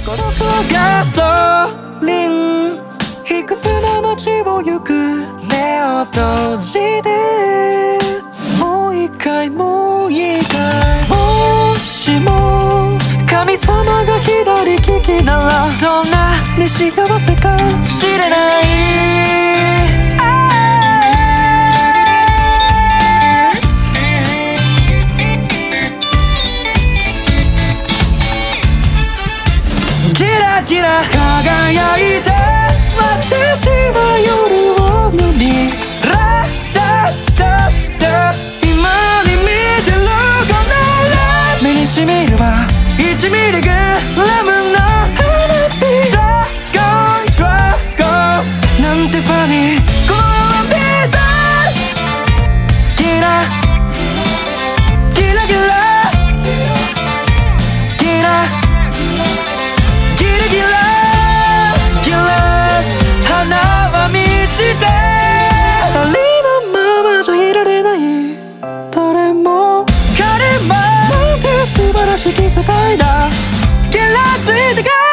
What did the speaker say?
孤独ガソリン卑屈な街を行く目を閉じてもう一回もう一回もしも神様が左利きならどんなに幸せか知れないキラキラ輝いて私は夜を塗りラタタタ今に見てるかな目にしみるは1ミリグラムの花火ドラゴンドラゴンなんてファニーこのワンピースキラキラキラキラキラキラキラ花は満ちてありのままじゃいられない誰も彼もなんて素晴らしき世界だキラついてか